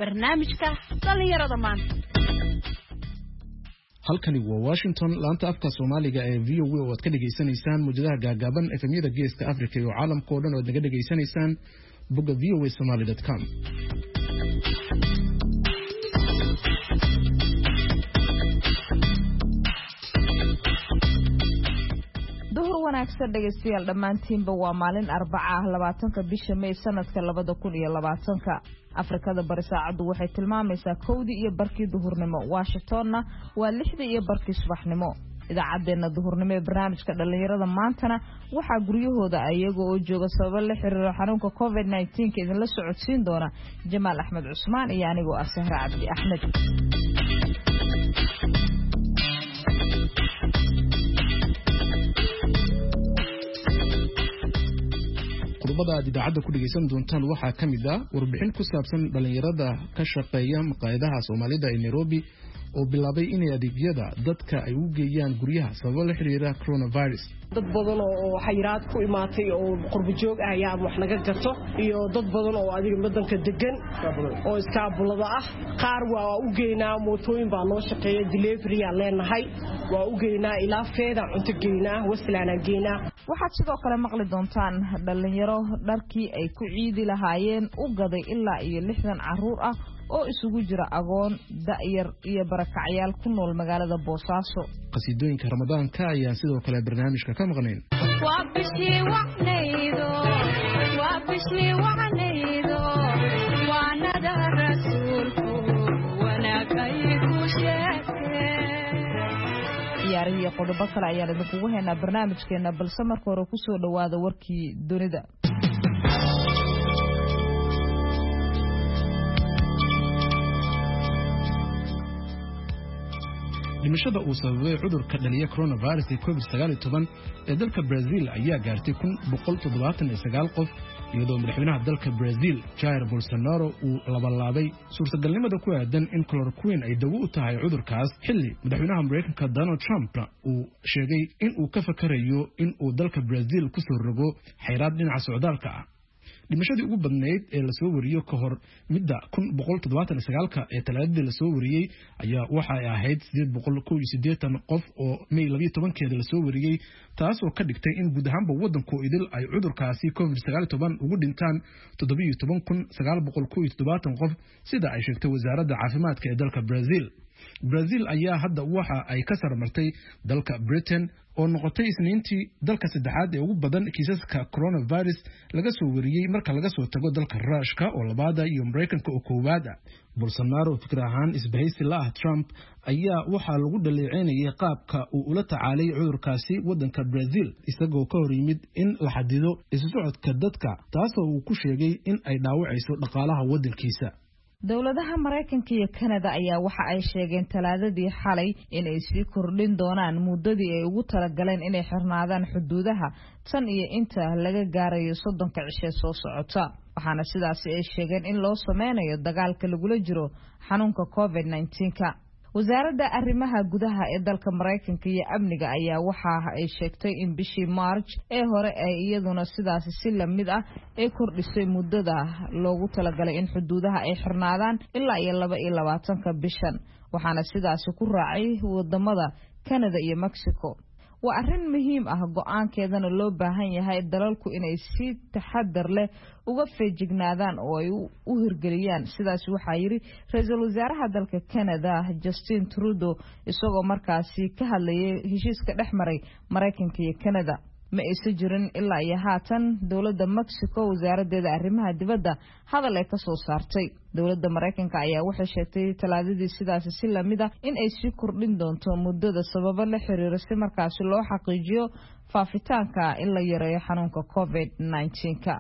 barnaamijka dhalinyarada maanta. halkani waa Washington laanta afka Soomaaliga ee VOA oo aad ka dhageysanaysaan muujadaha gaagaaban FM-yada Geeska Afrika iyo caalamka oo dhan oo aad naga dhageysanaysaan bogga voasomali.com. wanaagsan dhageystayaal dhamaantiinba waa maalin Arbaca 20 bisha May sanadka 2020 Afrikada bari saacadu waxay tilmaamaysaa 1 iyo barkii duhurnimo Washingtonna waa 6 iyo barkii subaxnimo idaacadeena duhurnimo ee barnaamijka dhalinyarada maantana waxa guryahooda ayaga oo jooga sabab la xiriira xanuunka COVID-19 idin la socodsiin doona Jamaal Axmed Cusmaan iyo anigoo ah Sahra Cabdi Axmed. qodobada aad idaacada ku dhageysan doontaan waxaa kamid ah warbixin ku saabsan dhalinyarada ka shaqeeya maqaayadaha Soomaalida ee Nairobi oo bilaabay inay adeegyada dadka ay u geeyaan guryaha sabab la xiriira coronavirus. dad badan oo xayiraad ku imaatay oo qurbo joog ah ayaa wax naga gato iyo dad badan oo adiga wadanka degan oo iskaabulada ah qaar waa u geynaa mootooyin baa noo shaqeeya delivery aan leenahay waa u geynaa ilaa feeda cunto geynaa waslaana geynaa. waxaad sidoo kale maqli doontaan dhalinyaro dharkii ay ku ciidi lahaayeen u gaday ilaa iyo 60 caruur ah oo isugu jira agoon da'yar iyo barakacyaal ku nool magaalada Boosaaso. qasiidooyinka Ramadaanka ayaa sidoo kale barnaamijka ka maqnayn. waa bishii wacnaydo waanada rasuulku wanaagay ku sheegay. ciyaarihi qodobo kale ayaan idinku haynaa barnaamijkeena balse marka hore ku soo dhawaada warkii dunida. dhimashada uu sababay cudurka dhaliya coronavirus ee COVID-19 ee dalka Brazil ayaa gaartay 179 qof iyadoo madaxweynaha dalka Brazil Jair Bolsonaro uu laabay suurtagalnimada ku aadan in chloroquine ay dawo u tahay cudurkaas xilli madaxweynaha Mareykanka Donald Trump uu sheegay in uu ka fakarayo in uu dalka Brazil ku soo rogo xayiraad dhinaca socdaalka ah. dhimashadii ugu badneyd ee la soo wariyo ka hor midda 179 ee talaadadii la soo wariyay ayaa waxa ay ahayd 881 qof oo May 12keeda la soo wariyay taas oo ka dhigtay in guud ahaanba wadanku idil ay cudurkaasi COVID-19 ugu dhintaan 17970 qof sida ay sheegtay wasaaradda caafimaadka ee dalka Brazil ayaa hadda waxa ay ka sarmartay dalka Britain oo noqotay isniintii dalka saddexaad ee ugu badan kiisaska coronavirus laga soo wariyay marka laga soo tago dalka Ruushka oo labaada iyo Mareykanka oo koowaad. Bolsonaro fikir ahaan isbahaysi la ah Trump ayaa waxa lagu dhaleeceynayay qaabka uu ula tacaalay cudurkaasi wadanka Brazil isagoo ka hor yimid in la xadido isu socodka dadka taasoo uu ku sheegay in ay dhaawacayso dhaqaalaha wadankiisa. dawladaha Mareykanka iyo Canada ayaa waxa ay sheegeen talaadadii xalay in ay sii kordhin doonaan muddadii ay ugu talagaleen inay xirnaadaan xuduudaha tan iyo inta laga gaarayo 30 cisho soo socota waxaana sidaas ay sheegeen in loo sameynayo dagaalka lagula jiro xanuunka COVID-19. wasaaradda arrimaha gudaha ee dalka Mareykanka iyo amniga ayaa waxa ay sheegtay in bishii March ee hore ay iyaduna sidaas si la mid ah ay kordhisay muddada loogu talagalay in xuduudaha ay xirnaadaan ilaa iyo 22 bishan waxaana sidaas ku raacay wadamada Canada iyo Mexico. waa arrin muhiim ah go'aankeedana loo baahan yahay dalalku inay si taxadar leh uga feejignaadaan oo ay u hirgeliyaan sidaas waxa yiri ra'iisul wasaaraha dalka Canada Justin Trudeau isagoo markaasi ka hadlayay heshiiska dhexmaray Mareykanka iyo Canada. ma aysan jirin ilaa iyo haatan dawladda Mexico wasaaraddeeda arrimaha dibadda hadal ay ka soo saartay. dawladda Mareykanka ayaa waxay sheegtay talaadadii sidaas si la mid ah in ay sii kordhin doonto muddada sababo la xiriira si markaasi loo xaqiijiyo faafitaanka in la yareeyo xanuunka COVID-19.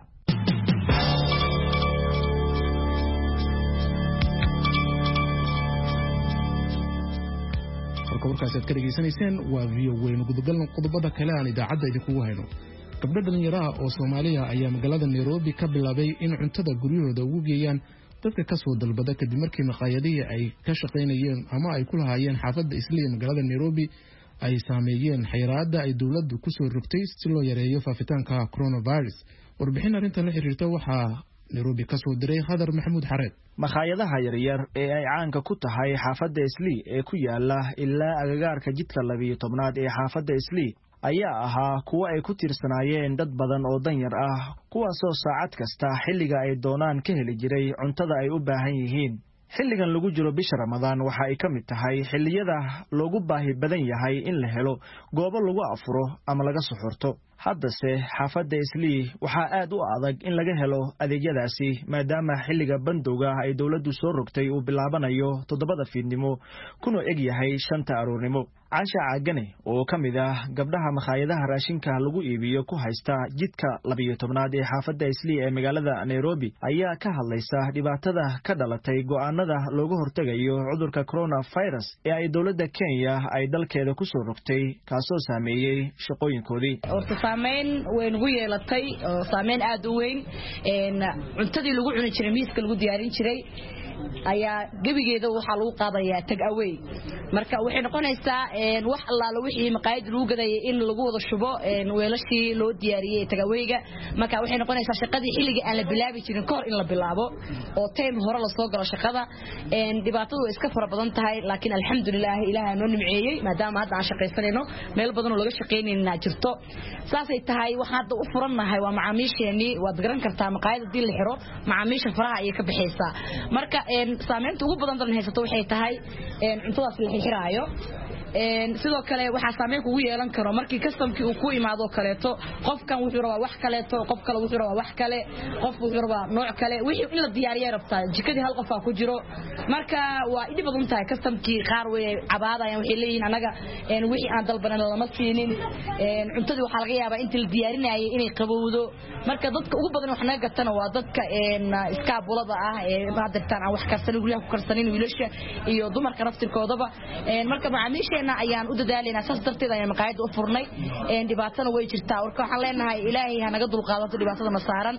warkaas aad ka dhageysanayseen waa VOA gudagalna qodobada kale aan idaacada idinku hayno. gabdho dhalinyaro oo Soomaaliya ayaa magaalada Nairobi ka bilaabay in cuntada guryahooda ugu geeyaan dadka ka soo dalbada kadib markii maqaayadihii ay ka shaqeynayeen ama ay ku lahaayeen xaafadda Islii magaalada Nairobi ay saameeyeen xayiraadda ay dawladdu ku soo rogtay si loo yareeyo faafitaanka coronavirus. warbixin arrintan la xiriirta waxaa nairobi ka soo diray khadar maxamuud xareed. makhaayadaha yaryar ee ay caanka ku tahay xaafadda Islii ee ku yaala ilaa agagaarka jidka 12aad ee xaafadda Islii ayaa ahaa kuwa ay ku tiirsanaayeen dad badan oo danyar ah kuwaasoo saacad kasta xilliga ay doonaan ka heli jiray cuntada ay u baahan yihiin. xilligan lagu jiro bisha Ramadaan waxa ay ka mid tahay xilliyada loogu baahi badan yahay in la helo goobo lagu afuro ama laga suxurto. haddase xaafadda Islii waxaa aad u adag in laga helo adeegyadaasi maadaama xilliga bandowga ay dawladdu soo rogtay uu bilaabanayo 7 fiidnimo kuna eg yahay 5 aroornimo. Caasha Caagane oo ka mid ah gabdhaha makhaayadaha raashinka lagu iibiyo ku haysta jidka 12aad ee xaafadda Islii ee magaalada Nairobi ayaa ka hadlaysa dhibaatada ka dhalatay go'aanada looga hortagayo cudurka coronavirus ee ay dawladda Kenya ay dalkeeda ku soo rogtay kaasoo saameeyay shaqooyinkoodii. saameyn weyn ugu yeelatay oo saameyn aad u weyn cuntadii lagu cuni jiray miiska lagu diyaarin jiray ayaa gabigeeda waxa lagu qaadayaa tag away marka waxay noqonaysaa wax allaala wixii maqaayad lagu gaday in lagu wada shubo weelashii loo diyaariyay tag awayga marka waxay noqonaysaa shaqadii xilliga aan la bilaabi jirin ka hor in la bilaabo oo time hore la soo galo shaqada dhibaatadu way iska fara badan tahay laakiin alxamdulillah ilaahay noo nimceeyay maadaama hadda aan shaqaysanayno meel badan oo laga shaqeynayna jirto saasay tahay waxa hadda u furanahay waa macaamiisheeni waad garan kartaa maqaayad hadii la xiro macaamiisha faraha ay ka bixaysaa marka saameynta ugu badan dan haysato waxay tahay cuntadaas la xiraayo sidoo kale waxa saameyn kugu yeelan karo markii customkii uu ku imaado kaleeto qofkan wuxuu rabaa wax kaleeto qof kale wuxuu rabaa wax kale qof wuxuu rabaa nooc kale wixii in la diyaariyo rabtaa jikadii hal qof ku jiro marka waa idib badan tahay customkii qaar way cabaadayaan waxay leeyihiin anaga wixii aan dalbanan lama siinin cuntadii waxa laga yaabaa intii la diyaarinayay inay qabowdo marka dadka ugu badan wax naga gatana waa dadka iskaabulada ah ee maadagtaan aan wax karsan guriyaha ku karsanin wiilasha iyo dumarka naftirkoodaba marka macaamiisha ayaan u dadaalayna saas darteed ayaan maqaayada u furnay dhibaatana way jirtaa warka waxaan leenahay ilaahay ha naga dulqaadato dhibaatada ma saaran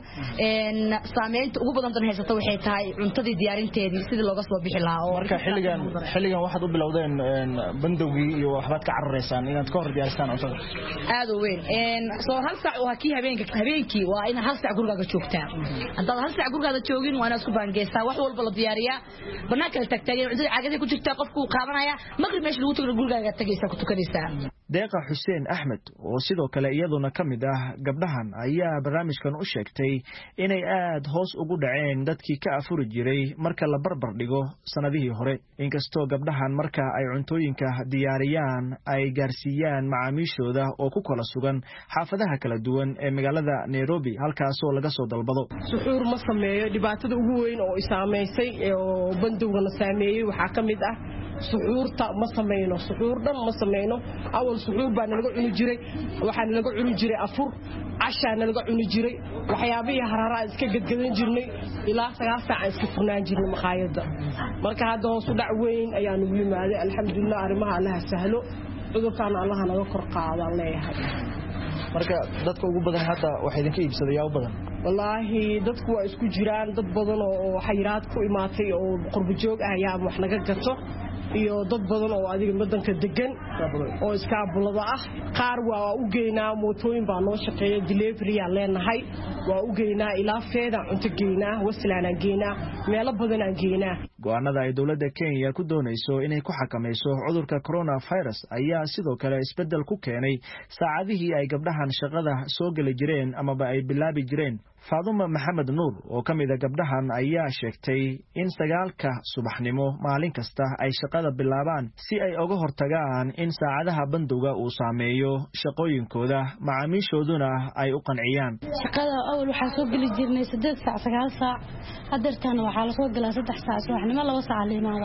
saameynta ugu badan tan haysato waxay tahay cuntadii diyaarinteedii sidii looga soo bixi lahaa oo marka xilligan waxaad u bilowdeen bandowgii iyo waxbaad ka carreysaan inaad ka hor diyaaristaan cuntada aad u weyn soo hal saac oo hakii habeenkii waa in hal saac gurigaaga joogtaa haddaad hal saac gurigaaga joogin waa inaad isku baangeysaa wax walba la diyaariyaa banaanka la tagtageen cuntada caagada ku jirtaa qofku qaadanaya maqrib meesha lagu tago gurigaaga tagaysaa ku tukanaysaa Deeqa Xuseen Axmed oo sidoo kale iyaduna ka mid ah gabdhahan ayaa barnaamijkan u sheegtay inay aad hoos ugu dhaceen dadkii ka afuri jiray marka la barbar dhigo sanadihii hore inkastoo gabdhahan marka ay cuntooyinka diyaariyaan ay gaarsiiyaan macaamiishooda oo ku kala sugan xaafadaha kala duwan ee magaalada Nairobi halkaasoo laga soo dalbado. suxuur ma sameeyo dhibaatada ugu weyn oo isaameysay oo bandowga saameeyay waxa ka mid ah suxuurta ma sameeyno suxuur dhan ma sameeyno awal suxuur baa nalaga cuni jiray waxaan nalaga cuni jiray afur casha nalaga cuni jiray waxyaabaha harara iska gadgadan jirnay ilaa 9 saac iska furnaan jirnay maqaayada marka hadda hoos u dhac weyn ayaa nagu yimaaday alxamdulillah arimaha Allah sahlo cudurkaan Allah naga kor qaado leeyahay marka dadka ugu badan hadda waxa idinka iibsadaya u badan wallaahi dadku waa isku jiraan dad badan oo xayiraad ku imaatay oo qurbo joog ah ayaa wax laga gato iyo dad badan oo adiga wadanka degan oo iskaabulada ah qaar waa u geynaa mootooyin baa noo shaqeeya delivery aan leenahay waa u geynaa ilaa feeda cunto geynaa waslaan aan geynaa meelo badan aan geynaa go'aanada ay dawladda Kenya ku doonayso inay ku xakamayso cudurka coronavirus ayaa sidoo kale isbedel ku keenay saacadihii ay gabdhahan shaqada soo gali jireen ama ay bilaabi jireen. Faaduma Maxamed Nuur oo ka mid ah gabdhahan ayaa sheegtay in 9 subaxnimo maalin kasta ay shaqada bilaabaan si ay uga hortagaan in saacadaha bandowga uu saameeyo shaqooyinkooda macaamiishooduna ay u qanciyaan. shaqada awal waxa soo gali jirnay 8 saac 9 saac hadartana waxa la soo galaa 3 saac subaxnimo 2 saac liimaada.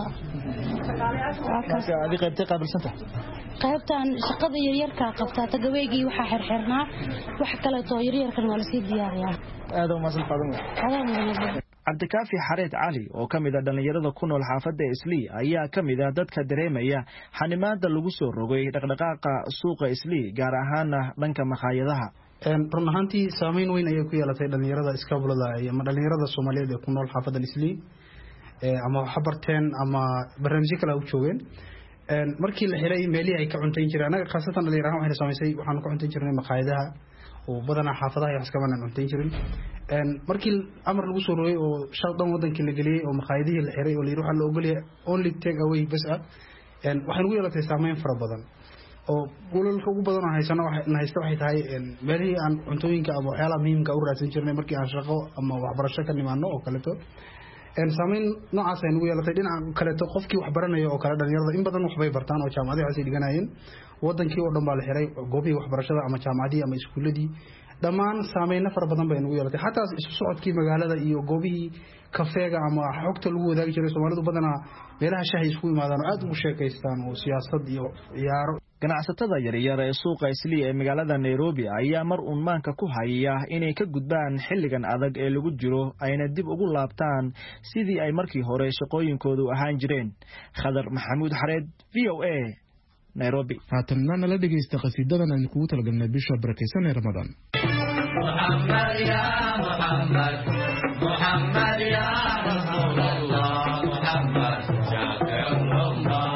marka adiga qaybta qaabilsanta qaybtan shaqada yaryarka qabtaa tagaweygii waxa xirxirnaa wax kale oo yaryarkan waa la sii diyaariyaa aad u maasan Faaduma Cabdikaafi Xareed Cali oo ka mid ah dhalinyarada ku nool xaafadda Islii ayaa ka mid ah dadka dareemaya xanimaada lagu soo rogay dhaqdhaqaaqa suuqa Islii gaar ahaan dhanka makhaayadaha run ahaantii saameyn weyn ayay ku yeelatay dhalinyarada iskaabulada ama dhalinyarada Soomaaliyeed ee ku nool xaafadda Islii ama xabarteen ama barnaamijyo kale u joogeen markii la xiray meelihii ay ka cuntayn jireen anaga khaasatan dhalinyarada waxay samaysay waxaan ku cuntayn jirnay maqaayadaha oo badanaa xaafadaha iyo iska banaan cuntayn jirin markii amar lagu soo rogay oo shaldan wadankii la geliyay oo maqaayadihii la xiray oo la yiri waxa la ogolyahay only take away bas waxay ugu yeelatay saameyn fara badan oo goolka ugu badan haysana waxay tahay meelihii aan cuntooyinka ama waxyaalaha muhiimka u raadsan jirnay markii aan shaqo ama waxbarasho ka nimaano oo kaleeto saameyn noocaas ay ugu yeelatay dhinaca kaleeto qofkii wax baranayo oo kale dhalinyarada in badan waxbay bartaan oo jaamacadaha ay dhiganayeen wadankii oo dhan baa la xiray goobihii waxbarashada ama jaamacadii ama iskuuladii dhammaan saameyn fara badan bay ugu yeelatay xataa isu socodkii magaalada iyo goobihii kafeega ama xogta lagu wadaagi jiray Soomaalidu badanaa meelaha shahay isku yimaadaan oo aad ugu sheekaystaan oo siyaasad iyo ciyaaro ganacsatada yaryar ee suuqa Islii ee magaalada Nairobi ayaa mar uun maanka ku haya inay ka gudbaan xilligan adag ee lagu jiro ayna dib ugu laabtaan sidii ay markii hore shaqooyinkoodu ahaan jireen Khadar Maxamuud Xareed VOA Nairobi haatanna nala dhageysta qasiidadan aan kugu talagalnay bisha barakeysan ee Ramadan Muhammad ya Muhammad Muhammad ya Rasulullah Muhammad shafi'ul ummah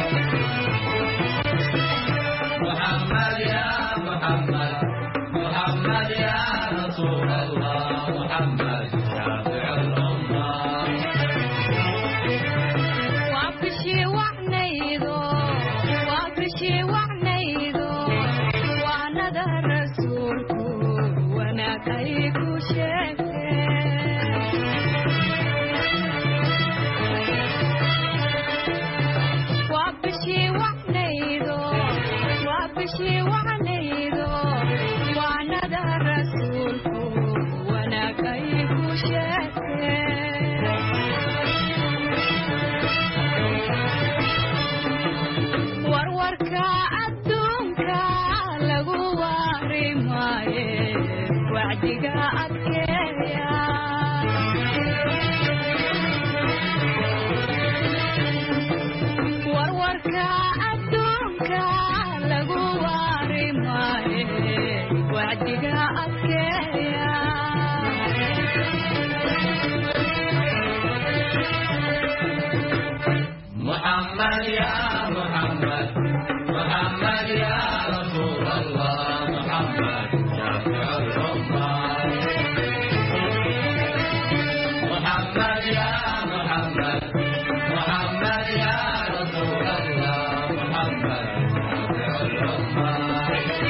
Muhammad ya Muhammad Muhammad ya Rasulullah Muhammad shafi'ul ummah wa bishi wa'naydo wa nadar rasulku wana kayku sheeke wa bishi wa'naydo wa nadar rasulku wana kayku sheeke warwarka adduunka lagu warimaaye wacdiga adkeeya warwarka adduunka lagu warimaaye wacdiga adkeeya Muhammad ya Muhammad Muhammad ya Rasulullah Muhammad shafi'ul ummah Muhammad ya Muhammad Muhammad ya Rasulullah Muhammad shafi'ul ummah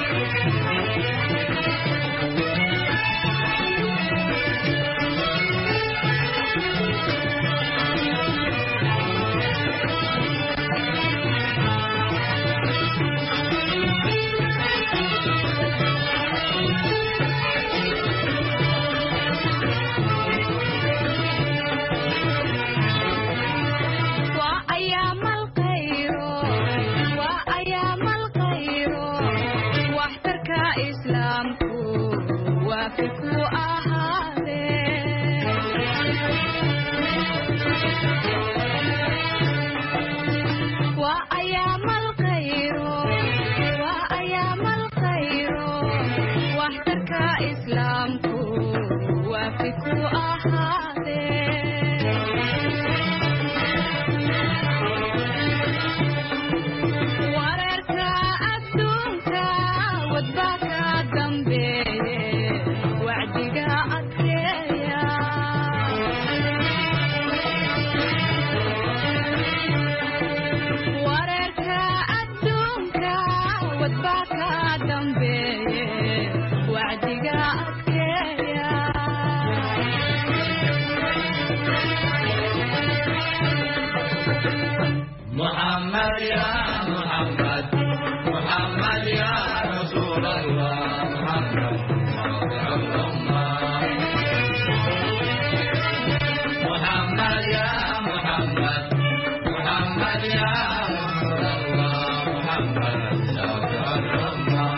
Muhammad ya Muhammad Muhammad ya Rasulullah Muhammad shafi'ul ummah Muhammad ya Muhammad Muhammad ya Rasulullah Muhammad shafi'ul ummah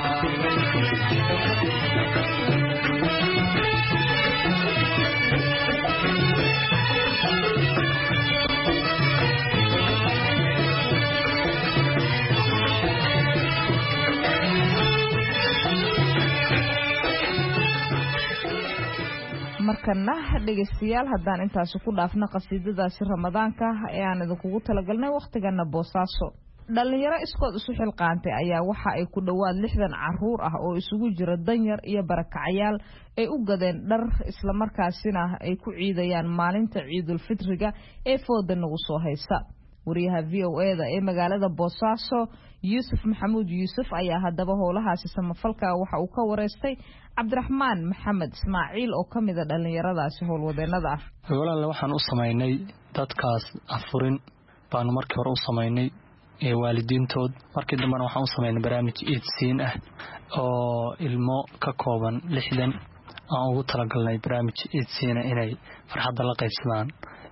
markana dhageystayaal haddaan intaasi ku dhaafno qasiidadaasi ramadaanka ee aan idinkugu talagalnay wakhtigana boosaaso dhalinyaro iskood isu xilqaantay ayaa waxa ay ku dhowaad 60 caruur ah oo isugu jira danyar iyo barakacayaal ay u gadeen dhar islamarkaasina ay ku ciidayaan maalinta ciidul fitriga ee fooda nagu soo haysa. wariyaha VOA-da ee magaalada Boosaaso Yuusuf Maxamuud Yuusuf ayaa haddaba howlahaasi samafalka waxa uu ka wareystay Cabdiraxmaan Maxamed Ismaaciil oo kamid ah dhalinyaradaasi howlwadeenada ah. walaal waxaan u sameeynay dadkaas afurin baan markii hore u sameeynay waalidiintood markii dambana waxaan u sameeynay barnaamij eedsiin ah oo ilmo ka kooban 60 aan ugu talagalnay barnaamij eedsiin inay farxadda la qaybsadaan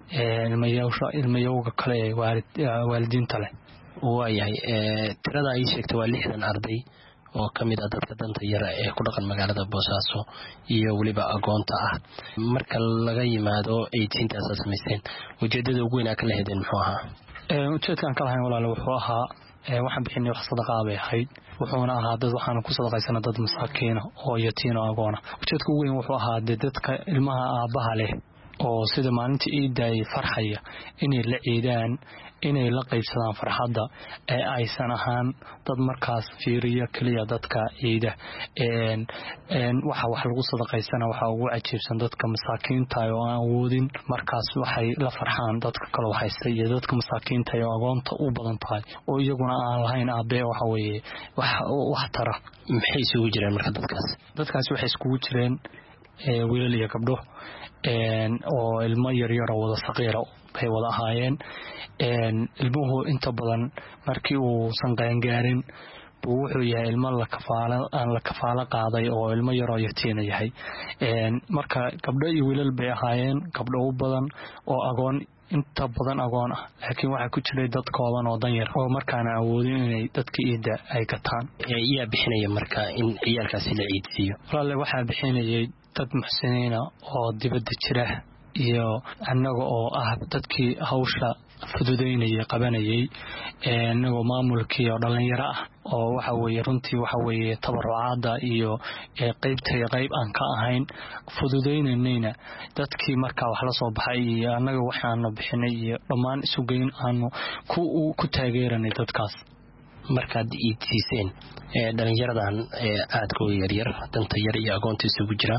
ilmayowga kale ee waalidiinta leh. waayahay tirada ay sheegtay waa 60 arday oo kamid ah dadka danta yar ee ku dhaqan magaalada Boosaaso iyo waliba agoonta ah. marka laga yimaado 18 samaysteen ujeedada ugu weyn ka leeyahay muxuu ahaa? ujeedkan ka lahayn walaal wuxuu ahaa waxaan bixinay wax sadaqa ah bay ahayd wuxuuna ahaa dad waxaan ku sadaqaysanaa dad masaakiin oo yatiin oo agoon ah. ujeedka ugu weyn wuxuu ahaa dadka ilmaha aabaha leh oo sida maalintii Ciidda ay farxaya inay la ciidaan inay la qaybsadaan farxadda ee aysan ahaan dad markaas fiiriya kaliya dadka ciida waxa lagu sadaqaysana waxa ugu cajiibsan dadka masaakiinta oo aan awoodin markaas waxay la farxaan dadka kale waxaysta iyo dadka masaakiinta oo agoonta u badan tahay oo iyaguna aan lahayn aabe waxa weeye wax tara. maxay isugu jireen marka dadkaas waxay isugu jireen wiilal iyo gabdho oo ilmo yar yar oo wada saqiira ay wada ahaayeen ilmuhu inta badan markii uu san qaan-gaarin buu wuxuu yahay ilmo la kafaalo qaaday oo ilmo yar oo yatiin yahay marka gabdho iyo wiilal bay ahaayeen gabdho u badan oo agoon inta badan agoon ah laakiin waxa ku jiray dad kooban oo danyar oo markaana awoodin inay dadka Ciidda ay gataan. yaa bixinaya marka in ciyaalkaasi la ciidsiiyo? walaal waxa bixinayay dad muxsiniina oo dibadda jira iyo annaga oo ah dadkii hawsha fududeynaya qabanayay annaga maamulkii oo dhalinyaro ah oo waxa weeye runtii waxa weeye tabarucaada iyo qayb aan ka ahayn fududeynayna dadkii marka wax la soo baxay iyo annaga waxaanu bixinay iyo dhammaan isu geyn aanu ku taageeranay dadkaas. markaad iidsiiseen dhalinyaradan aadka u yaryar danta yar iyo agoonta isugu jira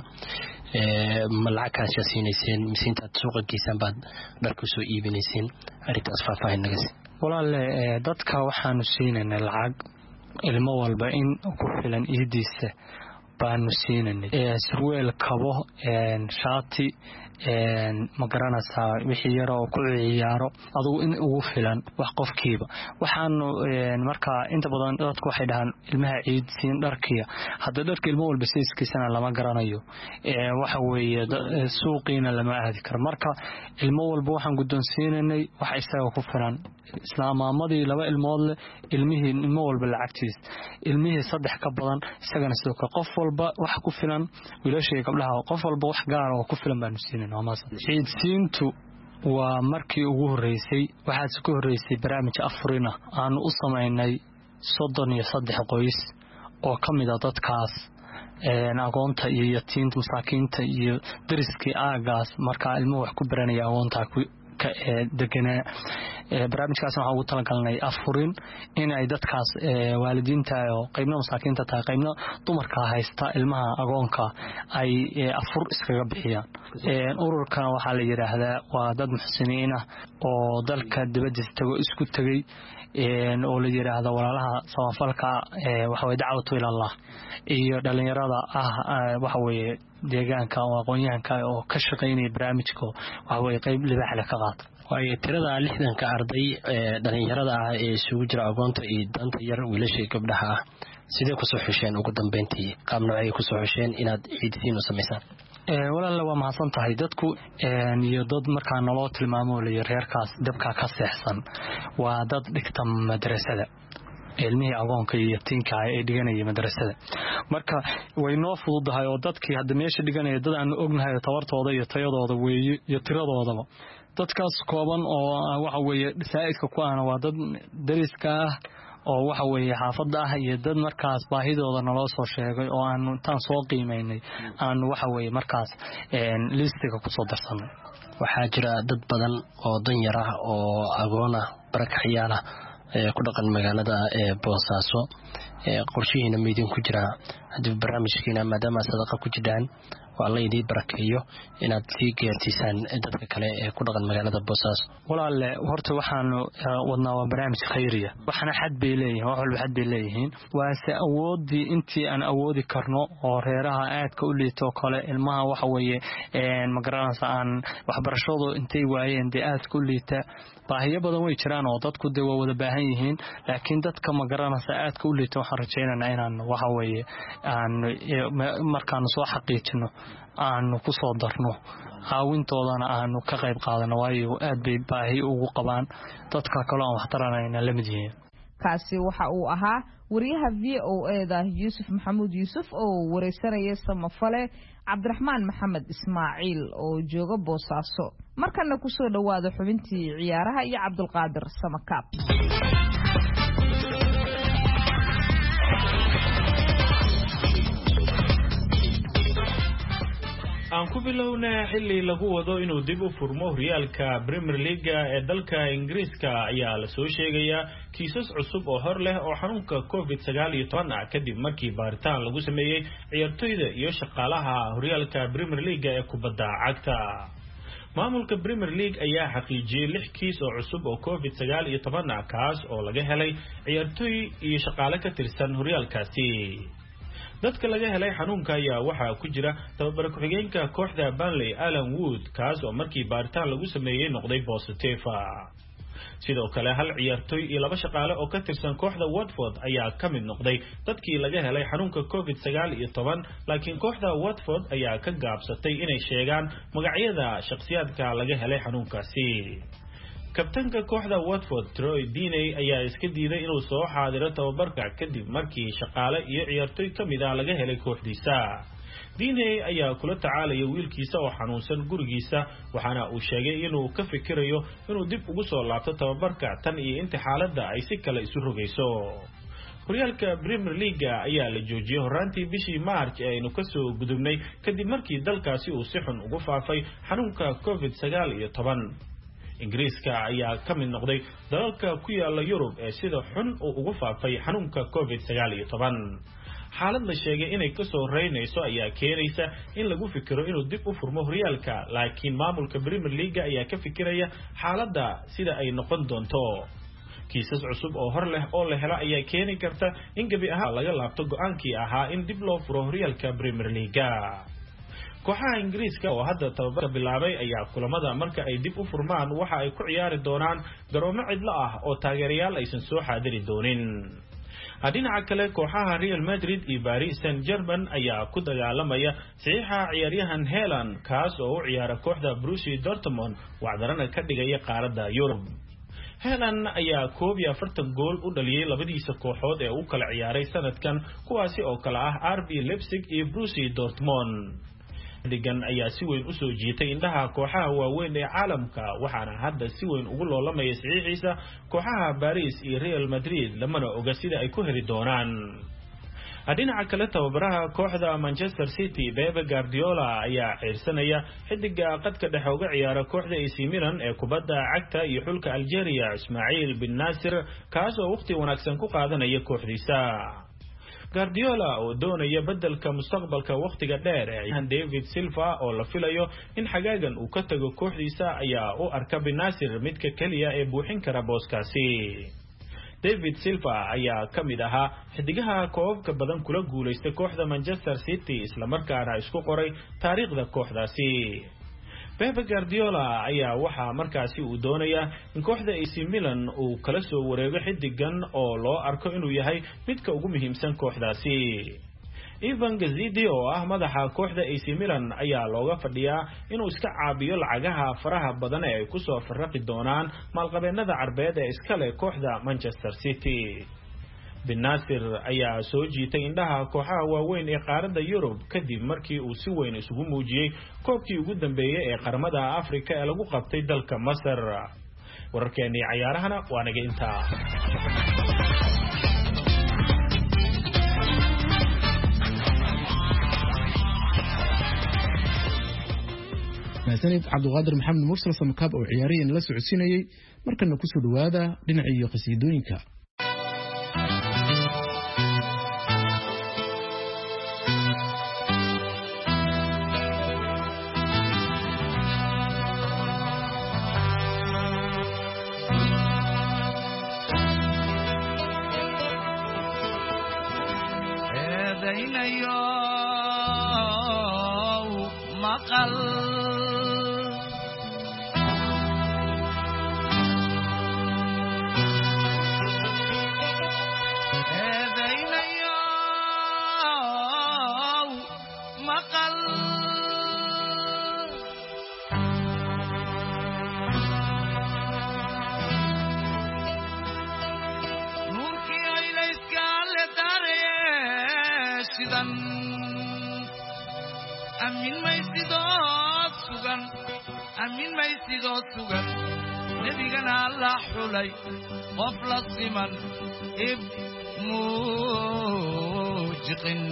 lacagkaas siinayseen mise intaad suuqa geysaan baad dharku soo iibinayseen? arrintaas faahfaahin naga sii. walaale dadka waxaanu siinaynay lacag ilmo walba in ku filan iidiisa baanu siinaynay surweel kabo shaati ma garanaysaa wixii yar oo ku ciyaaro adigu in ugu filan wax qofkiiba. waxaanu marka inta badan dadku waxay dhahaan ilmaha ciid siin dharkiya hadda dharka ilmo walba siiskiisana lama garanayo waxa weeye suuqiina lama aadi karo marka ilmo walba waxaan guddoonsiinay wax isaga ku filan islaamaamadii 2 ilmood leh ilmo walba lacagtiis ilmihii 3 ka badan isagana sidoo kale qof walba wax ku filan wiilasha gabdhaha qof walba wax gaar oo ku filan baan siinay. ciidsiintu waa markii ugu horeysay waxaad ku horeysay barnaamij afrina aan u sameynay 33 qoys oo kamid ah dadkaas agoonta iyo yatiinta masaakiinta iyo dariskii aagaas marka ilmo wax ku baranaya agoonta deganaa barnaamijkaas waxaan ugu talagalnay afurin in ay dadkaas waalidiinta oo qaybna masaakiinta tahay qaybna dumarka haysta ilmaha agoonka ay afur iskaga bixiyaan. ururkan waxaa la yiraahdaa waa dad muxsiniin ah oo dalka dibadiisa tago isku tagay oo la yiraahdo walaalaha samafalka waxa way dacwatu ila Allah iyo dhalinyarada waxa way deegaanka oo aqoonyahanka oo ka shaqeynaya barnaamijka waxa way qayb libaax leh ka qaata. waayo tirada 60 arday dhalinyarada ah ee isugu jira agoonta iyo danta yar wiilasha gabdhaha ah sidee ku soo xisheen ugu dambeyntii qaab noocay ku soo xisheen inaad ciidsiin u sameysaan? walaal waa mahadsan tahay dadku iyo dad markaa naloo tilmaamo reerkaas dabka ka seexsan waa dad dhigta madrasada ilmihii agoonka iyo yatiinka ay dhiganayeen madrasada marka way noo fududahay oo dadkii hadda meesha dhiganaya dad aan ognahay tabartooda iyo tayadooda weeye iyo tiradoodaba dadkaas kooban oo waxa weeye saa'idka ku ahna waa dad dariska ah oo waxa weeye xaafadda ah iyo dad markaas baahidooda naloo soo sheegay oo aan intaan soo qiimeynay aan waxa weeye markaas listiga ku soo darsanay. waxaa jira dad badan oo danyar ah oo agoon ah barakacayaal ah ku dhaqan magaalada Boosaaso qorshihiina meedin ku jira hadii barnaamijkiina maadaama sadaqa ku jiraan waa la idin barakeeyo inaad sii gaarsiisaan dadka kale ee ku dhaqan magaalada Boosaaso walaal horta waxaan wadnaa waa barnaamij khayriya waxana xad bay leeyihiin wax walba xad bay leeyihiin waase awoodii intii aan awoodi karno oo reeraha aadka u liito kale ilmaha waxa weeye magaranaysa aan waxbarashadu intay waayeen de aadka u liita baahiyo badan way jiraan oo dadku de wada baahan yihiin laakiin dadka magaranaysa aadka u liito waxaan rajaynaynaa inaan waxa weeye aan markaan soo xaqiijino aanu ku soo darno caawintoodana aanu ka qayb qaadano waayo aad bay baahi ugu qabaan dadka kale aan wax taranayna la mid yihiin kaasi waxa uu ahaa wariyaha VOA-da Yuusuf Maxamuud Yuusuf oo wareysanaya samafale Cabdiraxmaan Maxamed Ismaaciil oo jooga Boosaaso markana ku soo dhawaado xubintii ciyaaraha iyo Cabdulqaadir Samakaab aan ku bilownaa xilli lagu wado inuu dib u furmo horyaalka Premier League ee dalka Ingiriiska ayaa la soo sheegayaa kiisas cusub oo hor leh oo xanuunka COVID-19 kadib markii baaritaan lagu sameeyay ciyaartoyda iyo shaqaalaha horyaalka Premier League ee kubadda cagta maamulka Premier League ayaa xaqiijiyay 6 kiis oo cusub oo COVID-19 kaas oo laga helay ciyaartoy iyo shaqaale ka tirsan horyaalkaasi dadka laga helay xanuunka ayaa waxa ku jira tababar ku-xigeenka kooxda Burnley Alan Wood kaas oo markii baaritaan lagu sameeyay noqday positive sidoo kale hal ciyaartoy iyo laba shaqaale oo ka tirsan kooxda Watford ayaa ka mid noqday dadkii laga helay xanuunka COVID-19 laakiin kooxda Watford ayaa ka gaabsatay inay sheegaan magacyada shakhsiyaadka laga helay xanuunkaasi kabtanka kooxda Watford Troy Deeney ayaa iska diiday inuu soo xaadiro tababarka kadib markii shaqaale iyo ciyaartoy kamid ah laga helay kooxdiisa Deeney ayaa kula tacaalaya wiilkiisa oo xanuunsan gurigiisa waxaana uu sheegay inuu ka fikirayo inuu dib ugu soo laabto tababarka tan iyo inta xaaladda ay si kale isu rogayso horyaalka Premier League ayaa la joojiyay horaantii bishii March ee aynu ka soo gudubnay kadib markii dalkaasi uu si xun ugu faafay xanuunka COVID-19 Ingiriiska ayaa ka mid noqday dalalka ku yaala Yurub ee sida xun ugu faafay xanuunka COVID-19 xaalad la sheegay inay ka soo reynayso ayaa keenaysa in lagu fikiro inuu dib u furmo horyaalka laakiin maamulka Premier League ayaa ka fikiraya xaaladda sida ay noqon doonto kiisas cusub oo hor leh oo la helo ayaa keeni karta in gabi ahaan laga laabto go'aankii ahaa in dib loo furo horyaalka Premier League kooxaha Ingiriiska oo hadda tababar bilaabay ayaa kulamada marka ay dib u furmaan waxa ay ku ciyaari doonaan garoomo cidlo ah oo taageerayaal aysan soo xaadiri doonin dhinaca kale kooxaha Real Madrid iyo Paris Saint-Germain ayaa ku dagaalamaya saxiixa ciyaaryahan Haaland kaas oo u ciyaara kooxda Borussia Dortmund wacdarana ka dhigaya qaaradda Yurub Haaland ayaa 41 gool u dhaliyay labadiisa kooxood ee uu kala ciyaaray sanadkan kuwaasi oo kala ah RB Leipzig iyo Borussia Dortmund digan ayaa si weyn u soo jiitay indhaha kooxaha waaweyn ee caalamka waxaana hadda si weyn ugu loolamaya saxiixiisa kooxaha Paris iyo Real Madrid lamana oga sida ay ku heli doonaan dhinaca kale tababaraha kooxda Manchester City Pep Guardiola ayaa ciirsanaya xidiga qadka dhexe uga ciyaara kooxda AC Milan ee kubadda cagta iyo xulka Algeria Ismail bin Nasser kaas oo waqti wanaagsan ku qaadanaya kooxdiisa Guardiola oo doonaya bedelka mustaqbalka waqtiga dheer ee David Silva oo la filayo in xagaagan uu ka tago kooxdiisa ayaa u arka bin Nasser midka kaliya ee buuxin kara booskaasi David Silva ayaa ka mid ahaa xidigaha koobka badan kula guuleystay kooxda Manchester City isla markaana isku qoray taariikhda kooxdaasi Pep Guardiola ayaa waxa markaasi uu doonaya in kooxda AC Milan uu kala soo wareego xidigan oo loo arko inuu yahay midka ugu muhiimsan kooxdaasi Ivan Gazidi oo ah madaxa kooxda AC Milan ayaa looga fadhiyaa inuu iska caabiyo lacagaha faraha badan ee ay ku soo farqi doonaan maalqabeennada Carbeed ee iska leh kooxda Manchester City bin Nasser ayaa soo jiitay indhaha kooxaha waaweyn ee qaaradda Yurub kadib markii uu si weyn isugu muujiyay koobkii ugu dambeeyay ee qaramada Afrika ee lagu qabtay dalka Masar wararkeennii ciyaarahana waa naga intaa mahadsanid cabdiqaadir maxamed mursal samakaab oo ciyaariyeen la socodsiinayay markana ku soo dhawaada dhinaciyo qasiidooyinka amin maysidoo sugan nebigana alla xulay qof la siman ib muujiqin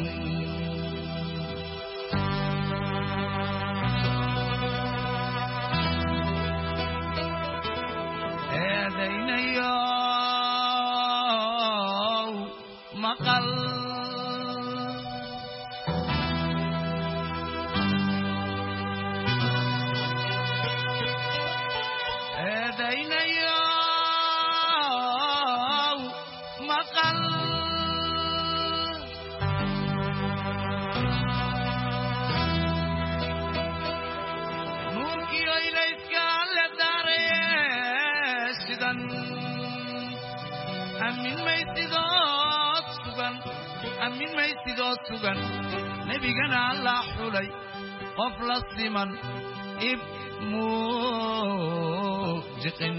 eedaynayo maqal amin maysidoo sugan nebigana alla xulay qof la siman ib muujiqin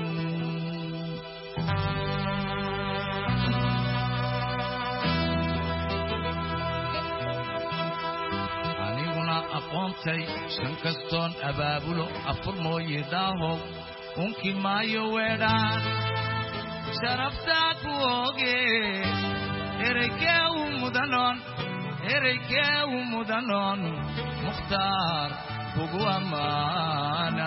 aniguna aqoontay shan kastoon abaabulo afur mooye daahow unki maayo weedhaan sharaftaa ku ooge ereykeu mudanon mukhtaar kugu ammaana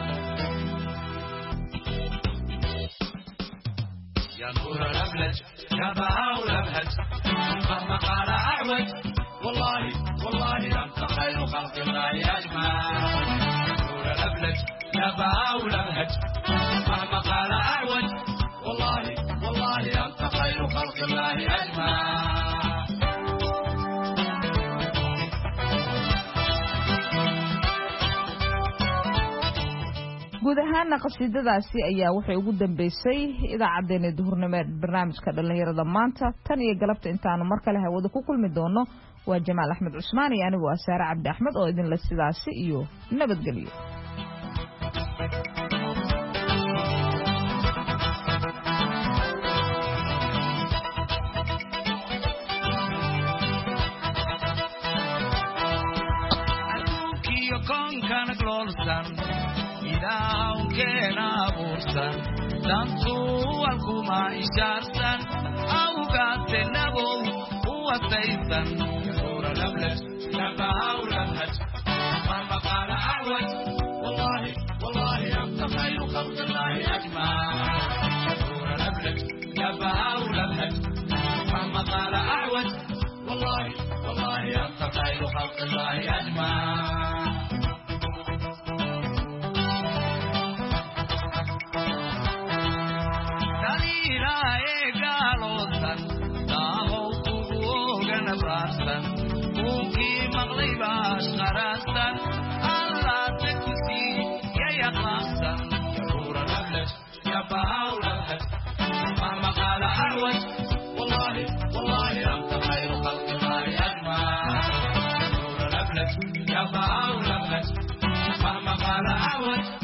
ya nuura lablaj ya bahaw labhaj mahma qaala acwaj wallahi anta khayru khalqi llahi ajmac nuura lablaj ya bahaw labhaj mahma qaala acwaj wallahi anta khayru khalqi llahi ajmac guud ahaana qasiidadaasi ayaa waxay ugu dambeysay idaacadeena duhurnimo ee barnaamijka dhalinyarada maanta tan iyo galabta intaanu mar kale hawada ku kulmi doono waa Jamaal Axmed Cusmaan iyo anigu Asaare Cabdi Axmed oo idin la sidaasi iyo nabadgelyo dantu walkuma ishaarsan awgaate nabow uwasaysan nuura lablaj yabahaw labhaj mahma qaala acwaj wallahi anta khayru khalqi llahi ajmac nuura lablaj yabahaw labhaj mahma qaala acwaj wallahi anta khayru khalqi llahi ajmac مهما قال أعوج